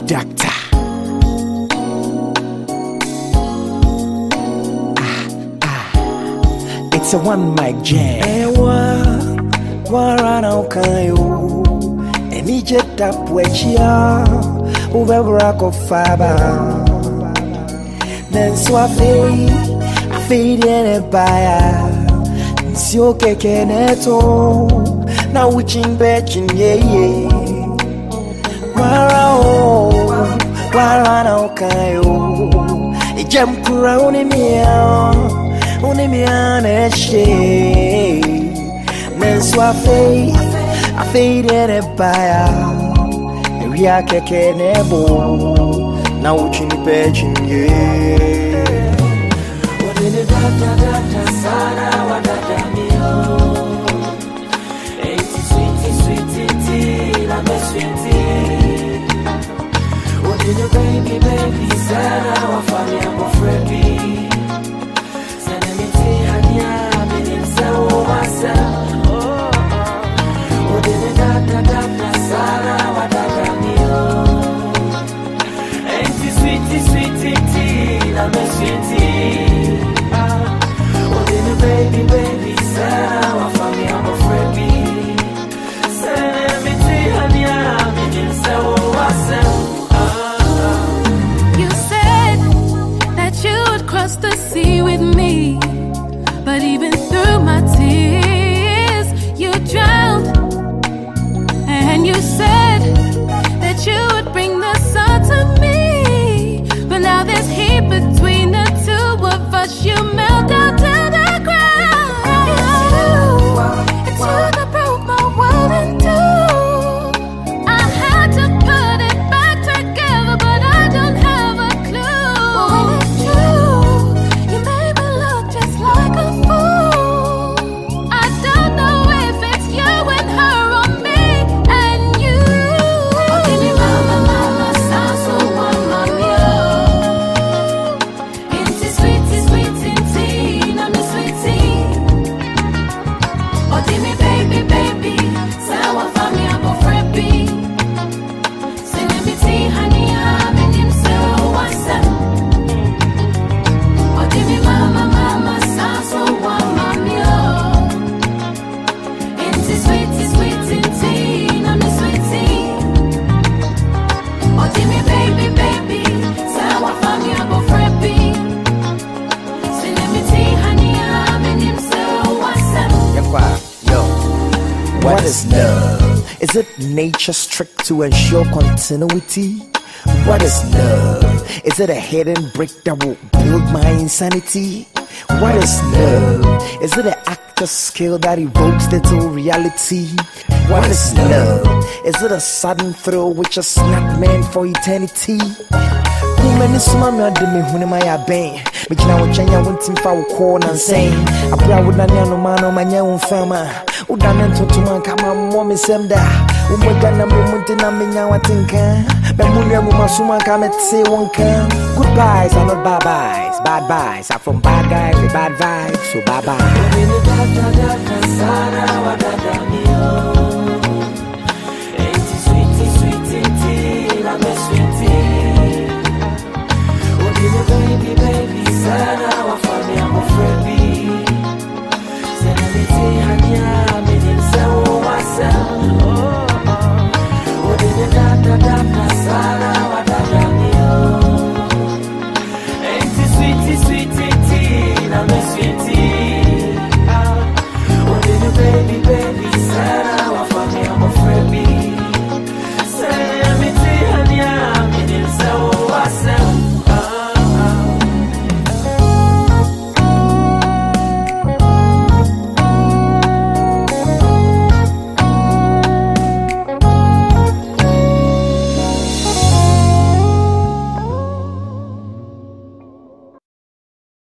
doctor. It's a one mic jam. Warana okayo, eni jeta pwechia, ubebra ko faba. Then so I fade in a buyer. Sio keke neto, na uchin bechin ye. Warana okayo, ijem kura unimia neshe. Then so I fade in a buyer. We are keke nebo, na uchin bechin ye. Sana wadada mio, eti sweetie, la me sweetie. What did you baby, sana wafanya mofrebi. Sana miti hania, minimsa wasa. What did you sana wadada mio, eti sweetie, la me sweetie. Baby, Sarah, wa family, I'm afraid be. Send me to Hania, You said that you would cross the sea with me, but even through my tears, you drowned. And you said that you would bring the sun to me, but now there's heat between the two of us. You melt down to the ground. It's you that broke my world in two. I had to put it back together, but I don't have a clue. When it's true, you made me look just like a fool. I don't know if it's you and her or me and you. Oh, give me mama, sound so mama, into sweetie, I'm the sweetie. Oh, give me baby, sawa fami abo frebi. Send me tea, honey, I'm in him so what's up? Oh, give me mama, sound so mama, into sweetie, I'm the sweetie. Oh, give me baby, sawa fami abo frebi. What is love? Is it nature's trick to ensure continuity? What is love? Is it a hidden brick that will build my insanity? What is love? Is it an actor's skill that evokes little reality? What is love? Is it a sudden thrill which is not meant for eternity? Woman is mommy or me when my bang. But now when China went in for corn and saying, I proud with no man on my young farmer. Udanen to man come on, mommy semda. Umagana Muntina Mina, I think. Bemunia Mumasuma come at say one can. Goodbyes are not bye byes. Bad byes are from bad guys with bad vibes. So bye bye.